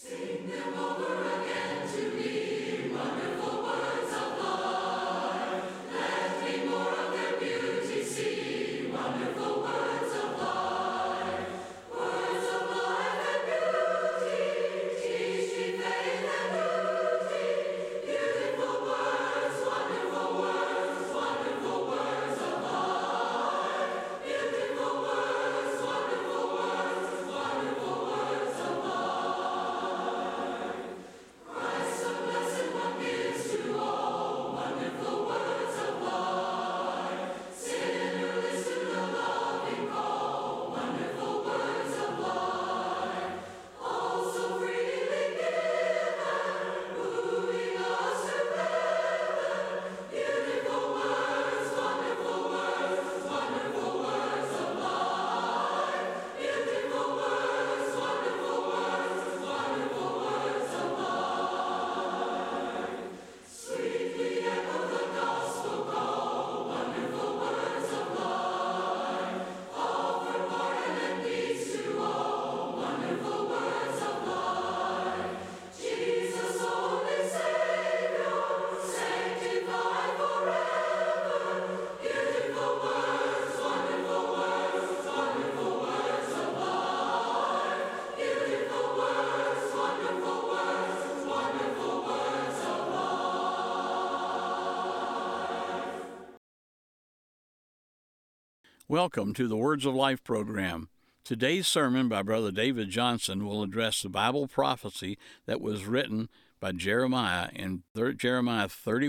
Welcome to the Words of Life program. Today's sermon by Brother David Johnson will address the Bible prophecy that was written by Jeremiah in Jeremiah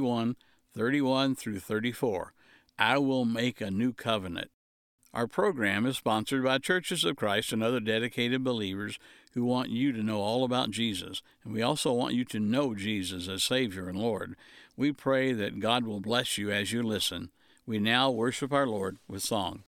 31:31 through 34. I will make a new covenant. Our program is sponsored by Churches of Christ and other dedicated believers who want you to know all about Jesus, and we also want you to know Jesus as Savior and Lord. We pray that God will bless you as you listen. We now worship our Lord with song.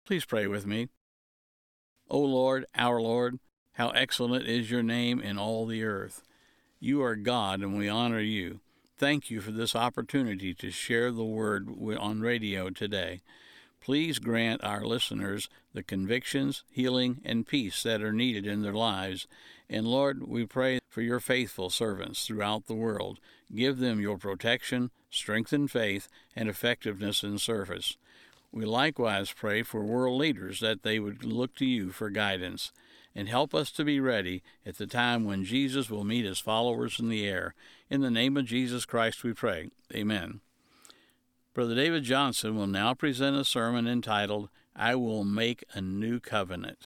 Please pray with me. O Lord, our Lord, how excellent is your name in all the earth. You are God, and we honor you. Thank you for this opportunity to share the word on radio today. Please grant our listeners the convictions, healing, and peace that are needed in their lives. And Lord, we pray for your faithful servants throughout the world. Give them your protection, strengthen faith, and effectiveness in service. We likewise pray for world leaders that they would look to you for guidance, and help us to be ready at the time when Jesus will meet his followers in the air. In the name of Jesus Christ we pray. Amen. Brother David Johnson will now present a sermon entitled, I Will Make a New Covenant.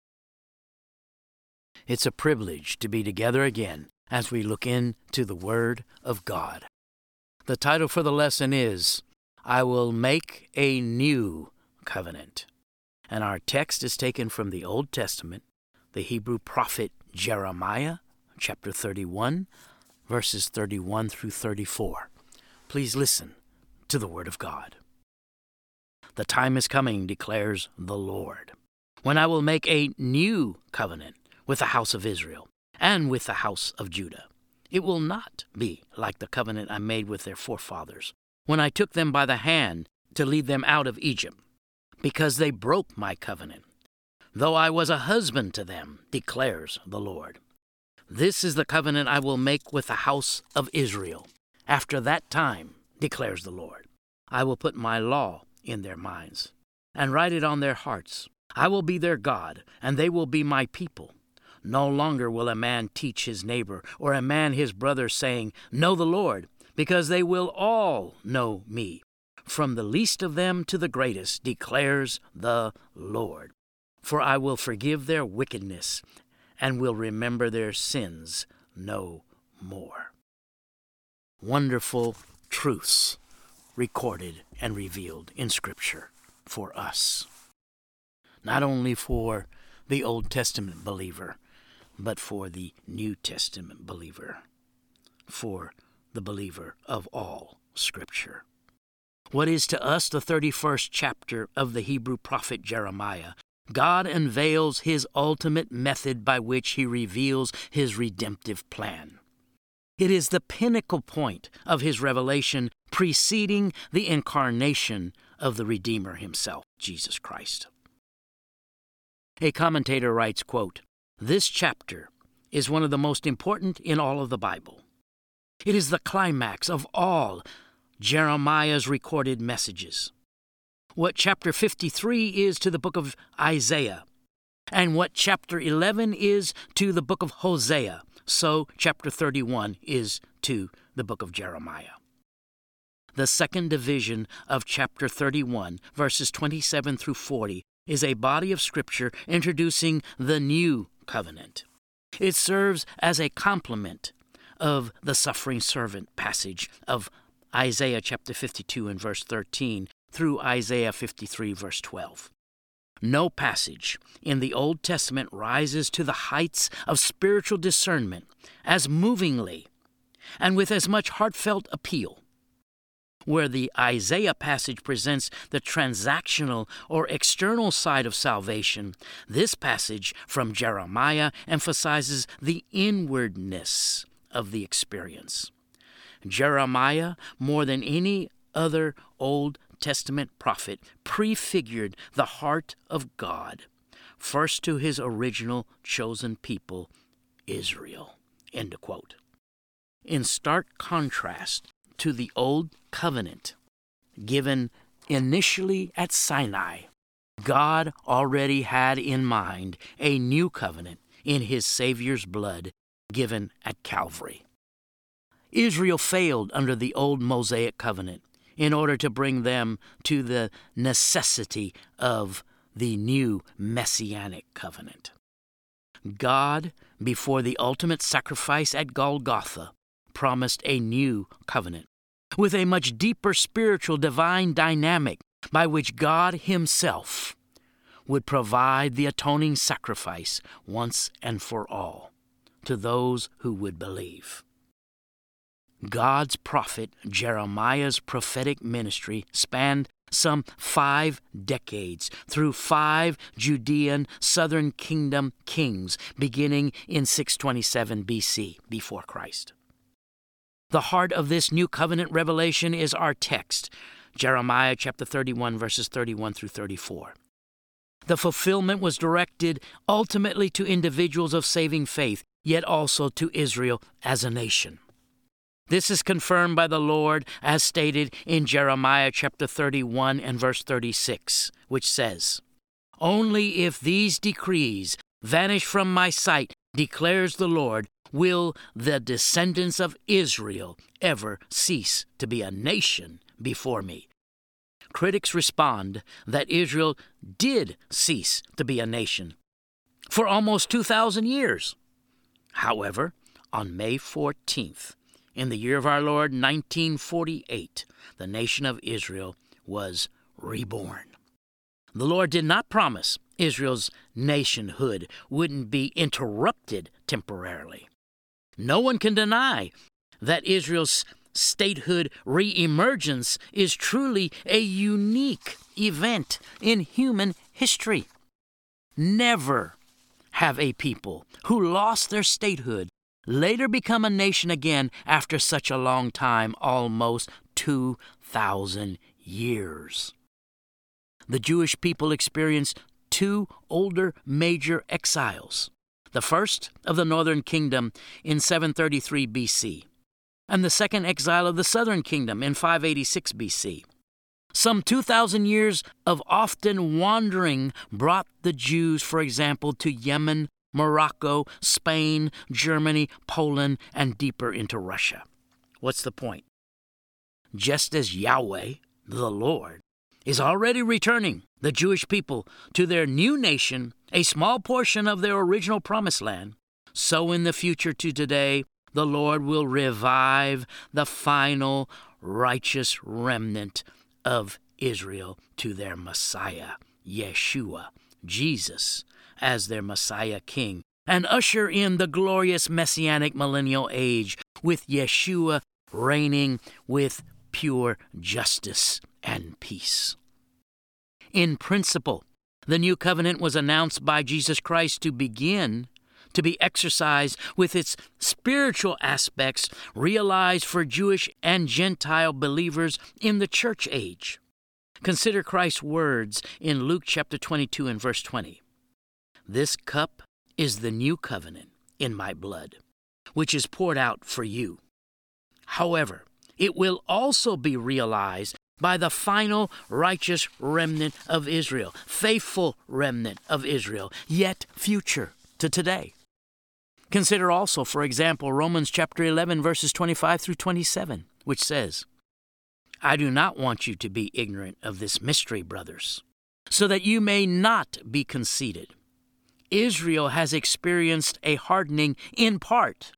It's a privilege to be together again as we look into the Word of God. The title for the lesson is, I Will Make a New Covenant. And our text is taken from the Old Testament, the Hebrew prophet Jeremiah, chapter 31, verses 31 through 34. Please listen to the Word of God. The time is coming, declares the Lord, when I will make a new covenant with the house of Israel and with the house of Judah. It will not be like the covenant I made with their forefathers when I took them by the hand to lead them out of Egypt, because they broke my covenant, though I was a husband to them, declares the Lord. This is the covenant I will make with the house of Israel. After that time, declares the Lord, I will put my law in their minds and write it on their hearts. I will be their God, and they will be my people. No longer will a man teach his neighbor or a man his brother, saying, Know the Lord, because they will all know me, from the least of them to the greatest, declares the Lord. For I will forgive their wickedness and will remember their sins no more. Wonderful truths recorded and revealed in Scripture for us. Not only for the Old Testament believer, but for the New Testament believer, for the believer of all Scripture. What is to us the 31st chapter of the Hebrew prophet Jeremiah? God unveils his ultimate method by which he reveals his redemptive plan. It is the pinnacle point of his revelation, preceding the incarnation of the Redeemer himself, Jesus Christ. A commentator writes, quote, This chapter is one of the most important in all of the Bible. It is the climax of all Jeremiah's recorded messages. What chapter 53 is to the book of Isaiah, and what chapter 11 is to the book of Hosea, so chapter 31 is to the book of Jeremiah. The second division of chapter 31, verses 27 through 40, is a body of Scripture introducing the new covenant. It serves as a complement of the suffering servant passage of Isaiah chapter 52 and verse 13 through Isaiah 53 verse 12. No passage in the Old Testament rises to the heights of spiritual discernment as movingly and with as much heartfelt appeal. Where the Isaiah passage presents the transactional or external side of salvation, this passage from Jeremiah emphasizes the inwardness of the experience. Jeremiah, more than any other Old Testament prophet, prefigured the heart of God, first to his original chosen people, Israel. End of quote. In stark contrast to the Old Covenant given initially at Sinai, God already had in mind a new covenant in his Savior's blood given at Calvary. Israel failed under the old Mosaic covenant in order to bring them to the necessity of the new Messianic covenant. God, before the ultimate sacrifice at Golgotha, promised a new covenant with a much deeper spiritual divine dynamic by which God himself would provide the atoning sacrifice once and for all to those who would believe. God's prophet Jeremiah's prophetic ministry spanned some 5 decades through 5 Judean southern kingdom kings beginning in 627 BC, before Christ. The heart of this new covenant revelation is our text, Jeremiah chapter 31, verses 31 through 34. The fulfillment was directed ultimately to individuals of saving faith, yet also to Israel as a nation. This is confirmed by the Lord as stated in Jeremiah chapter 31 and verse 36, which says, "Only if these decrees vanish from my sight, declares the Lord, will the descendants of Israel ever cease to be a nation before me." Critics respond that Israel did cease to be a nation for almost 2,000 years. However, on May 14th, in the year of our Lord 1948, the nation of Israel was reborn. The Lord did not promise Israel's nationhood wouldn't be interrupted temporarily. No one can deny that Israel's statehood reemergence is truly a unique event in human history. Never have a people who lost their statehood later become a nation again after such a long time, almost 2,000 years. The Jewish people experienced 2 older major exiles. The first of the northern kingdom in 733 BC, and the second exile of the southern kingdom in 586 BC. Some 2,000 years of often wandering brought the Jews, for example, to Yemen, Morocco, Spain, Germany, Poland, and deeper into Russia. What's the point? Just as Yahweh, the Lord, is already returning the Jewish people to their new nation, a small portion of their original promised land, so in the future to today, the Lord will revive the final righteous remnant of Israel to their Messiah, Yeshua, Jesus, as their Messiah King, and usher in the glorious Messianic millennial age with Yeshua reigning with pure justice and peace. In principle, the new covenant was announced by Jesus Christ to begin to be exercised with its spiritual aspects realized for Jewish and Gentile believers in the church age. Consider Christ's words in Luke chapter 22 and verse 20. "This cup is the new covenant in my blood, which is poured out for you. However, it will also be realized by the final righteous remnant of Israel, faithful remnant of Israel, yet future to today." Consider also, for example, Romans chapter 11, verses 25 through 27, which says, "I do not want you to be ignorant of this mystery, brothers, so that you may not be conceited. Israel has experienced a hardening in part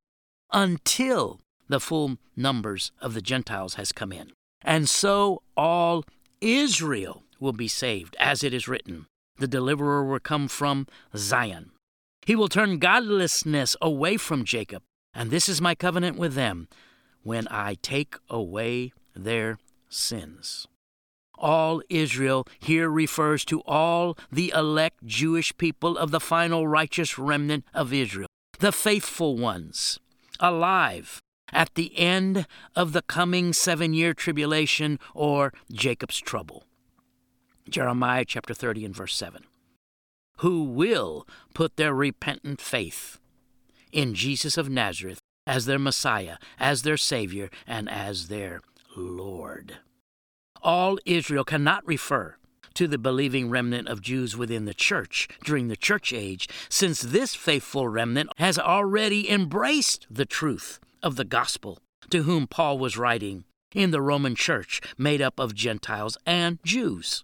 until the full numbers of the Gentiles has come in. And so all Israel will be saved, as it is written, the deliverer will come from Zion. He will turn godlessness away from Jacob, and this is my covenant with them, when I take away their sins." All Israel here refers to all the elect Jewish people of the final righteous remnant of Israel, the faithful ones, alive at the end of the coming 7-year tribulation or Jacob's trouble. Jeremiah chapter 30 and verse 7. Who will put their repentant faith in Jesus of Nazareth as their Messiah, as their Savior, and as their Lord. All Israel cannot refer to the believing remnant of Jews within the church during the church age, since this faithful remnant has already embraced the truth of the gospel to whom Paul was writing in the Roman church made up of Gentiles and Jews.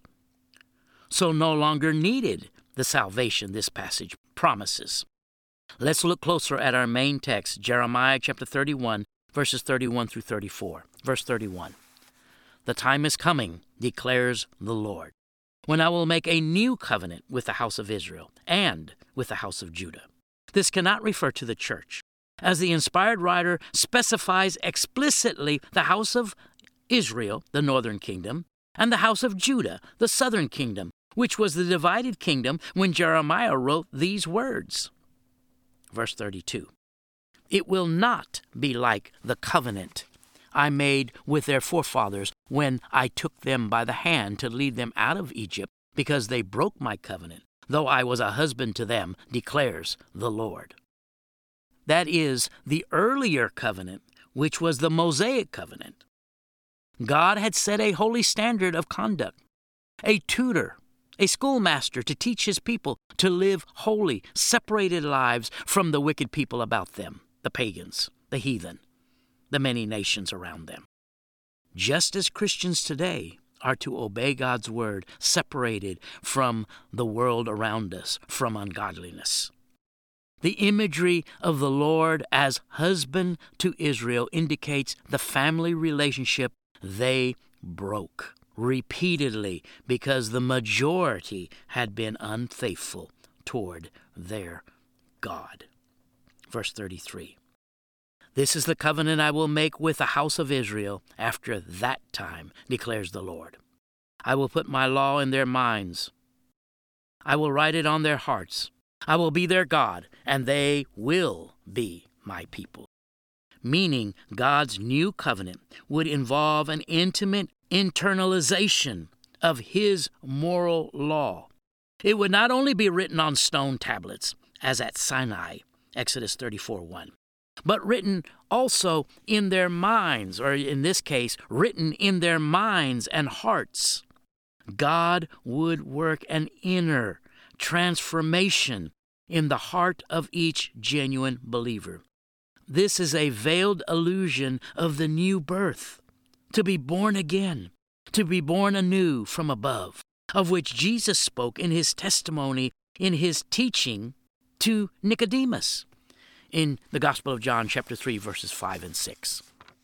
So no longer needed the salvation this passage promises. Let's look closer at our main text, Jeremiah chapter 31, verses 31 through 34. Verse 31. "The time is coming, declares the Lord, when I will make a new covenant with the house of Israel and with the house of Judah." This cannot refer to the church, as the inspired writer specifies explicitly the house of Israel, the northern kingdom, and the house of Judah, the southern kingdom, which was the divided kingdom when Jeremiah wrote these words. Verse 32. It will not be like the covenant I made with their forefathers when I took them by the hand to lead them out of Egypt, because they broke my covenant, though I was a husband to them, declares the Lord. That is the earlier covenant, which was the Mosaic covenant. God had set a holy standard of conduct, a tutor, a schoolmaster to teach his people to live holy, separated lives from the wicked people about them, the pagans, the heathen, the many nations around them. Just as Christians today are to obey God's word, separated from the world around us, from ungodliness. The imagery of the Lord as husband to Israel indicates the family relationship they broke repeatedly because the majority had been unfaithful toward their God. Verse 33. This is the covenant I will make with the house of Israel after that time, declares the Lord. I will put my law in their minds. I will write it on their hearts. I will be their God, and they will be my people. Meaning God's new covenant would involve an intimate internalization of his moral law. It would not only be written on stone tablets, as at Sinai, Exodus 34:1, but written also in their minds, or in this case, written in their minds and hearts. God would work an inner transformation in the heart of each genuine believer. This is a veiled illusion of the new birth, to be born again, to be born anew from above, of which Jesus spoke in his testimony, in his teaching to Nicodemus in the Gospel of John, chapter 3, verses 5 and 6.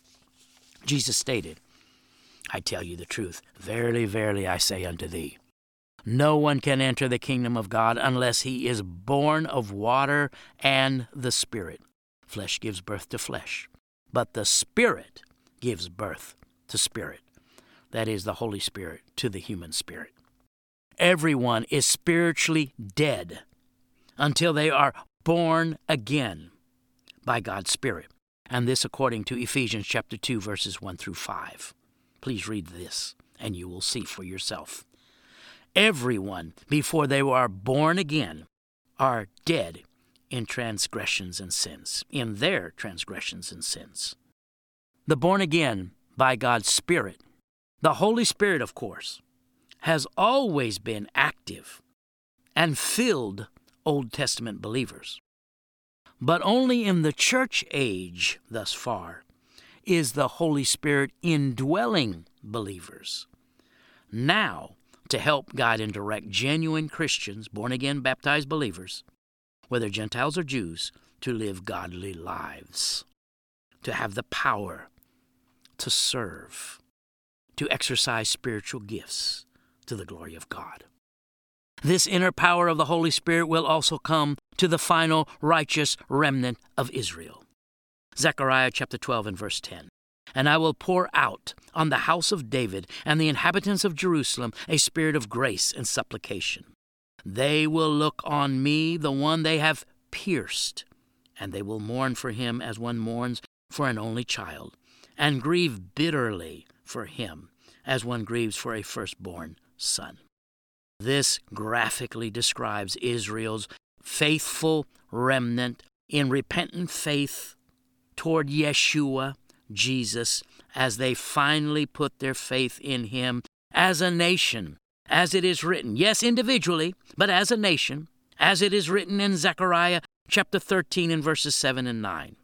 Jesus stated, I tell you the truth, verily, verily, I say unto thee, no one can enter the kingdom of God unless he is born of water and the Spirit. Flesh gives birth to flesh, but the Spirit gives birth to spirit. That is the Holy Spirit to the human spirit. Everyone is spiritually dead until they are born again by God's Spirit. And this according to Ephesians chapter 2, verses 1 through 5. Please read this, and you will see for yourself. Everyone, before they are born again, are dead in transgressions and sins, in their transgressions and sins. The born again by God's Spirit, the Holy Spirit, of course, has always been active and filled Old Testament believers. But only in the church age thus far is the Holy Spirit indwelling believers. Now, to help guide and direct genuine Christians, born-again baptized believers, whether Gentiles or Jews, to live godly lives, to have the power to serve, to exercise spiritual gifts to the glory of God. This inner power of the Holy Spirit will also come to the final righteous remnant of Israel. Zechariah chapter 12 and verse 10. And I will pour out on the house of David and the inhabitants of Jerusalem a spirit of grace and supplication. They will look on me, the one they have pierced, and they will mourn for him as one mourns for an only child, and grieve bitterly for him as one grieves for a firstborn son. This graphically describes Israel's faithful remnant in repentant faith toward Yeshua, Jesus, as they finally put their faith in him as a nation, as it is written, yes, individually, but as a nation, as it is written in Zechariah chapter 13 and verses 7 and 9.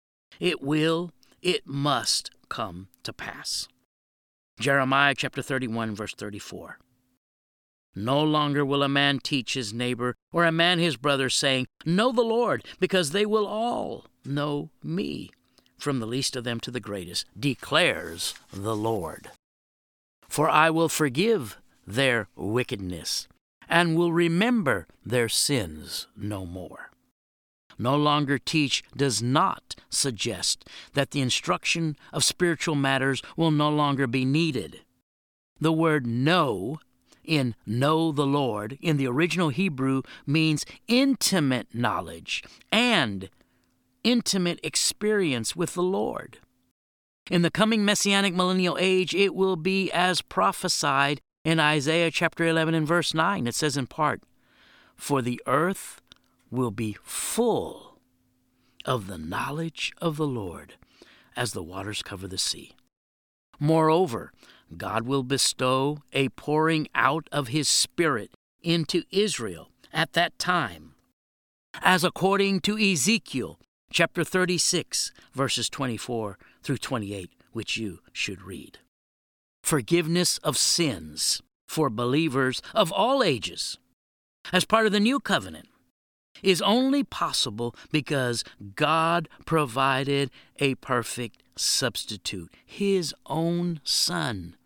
It must come to pass. Jeremiah chapter 31 verse 34. No longer will a man teach his neighbor or a man his brother, saying, know the Lord, because they will all know me, from the least of them to the greatest, declares the Lord. For I will forgive their wickedness, and will remember their sins no more. No longer teach does not suggest that the instruction of spiritual matters will no longer be needed. The word know in know the Lord in the original Hebrew means intimate knowledge and intimate experience with the Lord. In the coming Messianic millennial age, it will be as prophesied in Isaiah chapter 11 and verse 9. It says in part, "For the earth will be full of the knowledge of the Lord as the waters cover the sea." Moreover, God will bestow a pouring out of His Spirit into Israel at that time, as according to Ezekiel chapter 36, verses 24 through 28, which you should read. Forgiveness of sins for believers of all ages as part of the new covenant is only possible because God provided a perfect substitute, His own Son,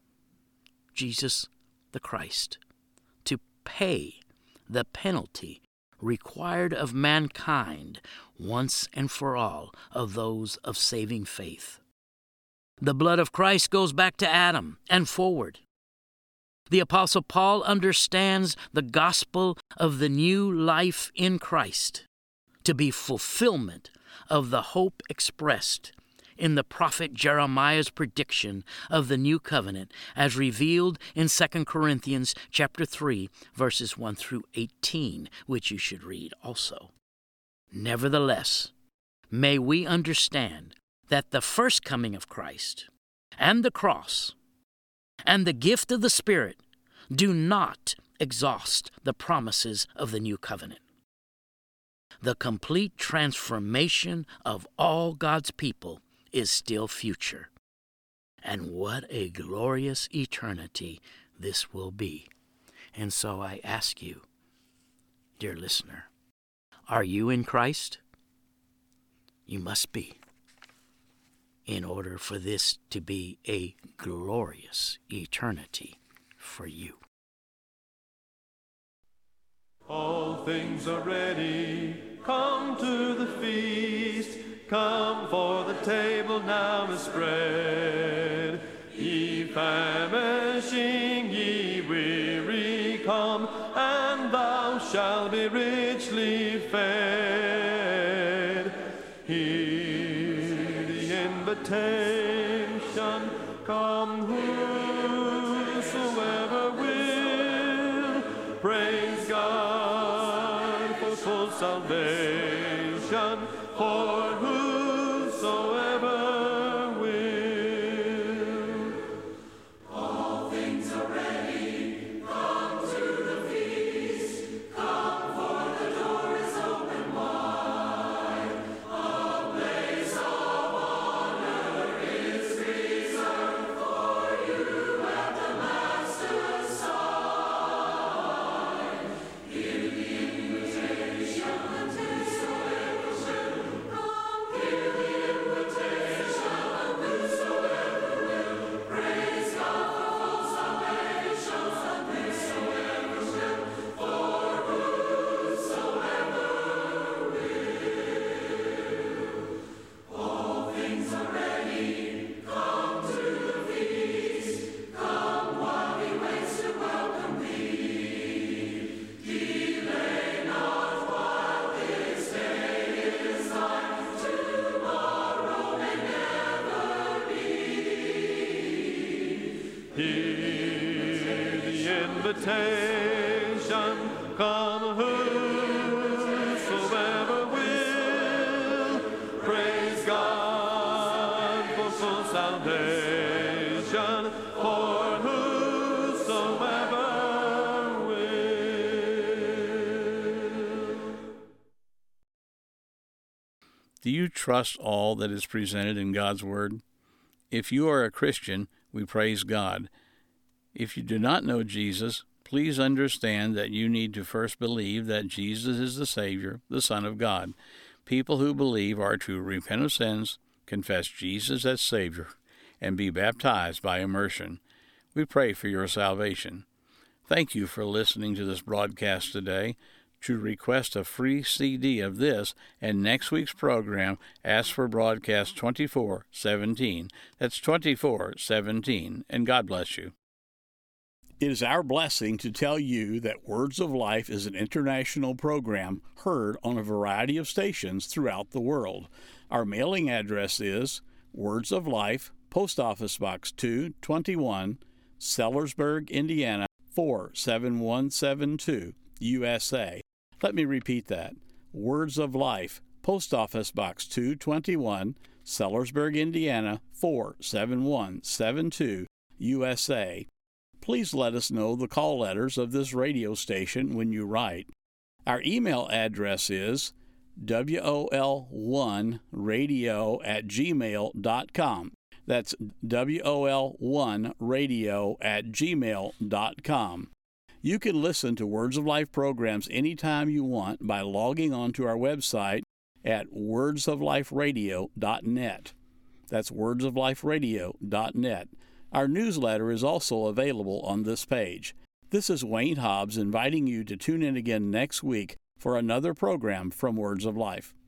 Jesus the Christ, to pay the penalty required of mankind once and for all of those of saving faith. The blood of Christ goes back to Adam and forward. The Apostle Paul understands the gospel of the new life in Christ to be fulfillment of the hope expressed in the prophet Jeremiah's prediction of the new covenant as revealed in 2 Corinthians chapter 3, verses 1 through 18, which you should read also. Nevertheless, may we understand that the first coming of Christ and the cross and the gift of the Spirit do not exhaust the promises of the new covenant. The complete transformation of all God's people is still future. And what a glorious eternity this will be. And so I ask you, dear listener, are you in Christ? You must be, in order for this to be a glorious eternity for you. All things are ready, come to the feast. Come, for the table now is spread. Ye famishing, ye weary, come, and thou shalt be richly fed. Hear the invitation, come whosoever will. Praise God for full salvation, for whosoever will. All things are ready, come to the feast. Come, for the door is open wide. A place of honor is reserved for you at the Master's side. Hear the invitation, whosoever will. Hear the invitation, whosoever will. Praise God for full salvation, whosoever will. For whosoever will. All things are ready, come to the feast. Come while He waits to welcome thee. Delay not while this day is thine. Tomorrow may never be. Hear the invitation, come whosoever will. Praise God for full salvation, for whosoever will. Do you trust all that is presented in God's Word? If you are a Christian, we praise God. If you do not know Jesus, please understand that you need to first believe that Jesus is the Savior, the Son of God. People who believe are to repent of sins, confess Jesus as Savior, and be baptized by immersion. We pray for your salvation. Thank you for listening to this broadcast today. To request a free CD of this and next week's program, ask for broadcast 2417. That's 2417, and God bless you. It is our blessing to tell you that Words of Life is an international program heard on a variety of stations throughout the world. Our mailing address is Words of Life, Post Office Box 221, Sellersburg, Indiana 47172, USA. Let me repeat that. Words of Life, Post Office Box 221, Sellersburg, Indiana 47172, USA. Please let us know the call letters of this radio station when you write. Our email address is wol1radio@gmail.com. That's wol1radio@gmail.com. You can listen to Words of Life programs anytime you want by logging on to our website at wordsofliferadio.net. That's wordsofliferadio.net. Our newsletter is also available on this page. This is Wayne Hobbs inviting you to tune in again next week for another program from Words of Life.